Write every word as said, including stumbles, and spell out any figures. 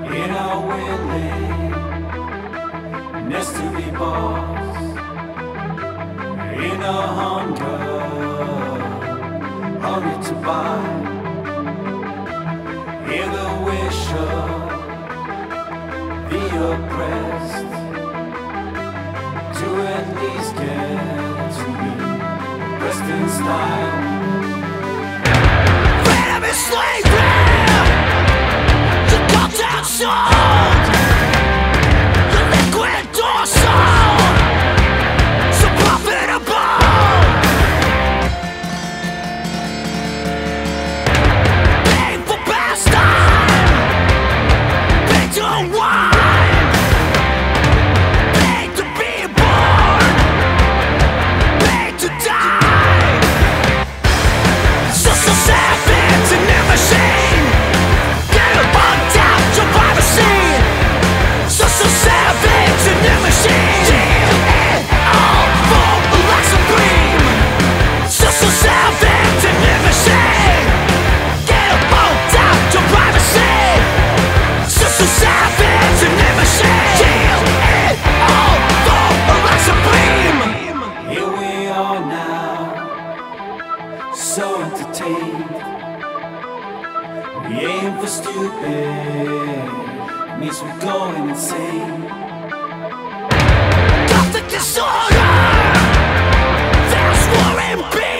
In our willingness to be boss, in our hunger, hunger to buy, in the wish of the oppressed, to at least get to be pressed in style. Freedom is slavery, the cult out sold, the liquid dorsal, so profitable. Painful pastime, paid to unwind, paid to be born, paid to die. Social savage in their machine, get up on top to privacy. Social savage in their machine, and all for black supreme. Social savage in their machine, get up on top to privacy. Social savage in their machine, and all for black supreme. Here we are now, so entertained. We aim for stupid, means we're going insane. Gothic disorder, there's war and peace.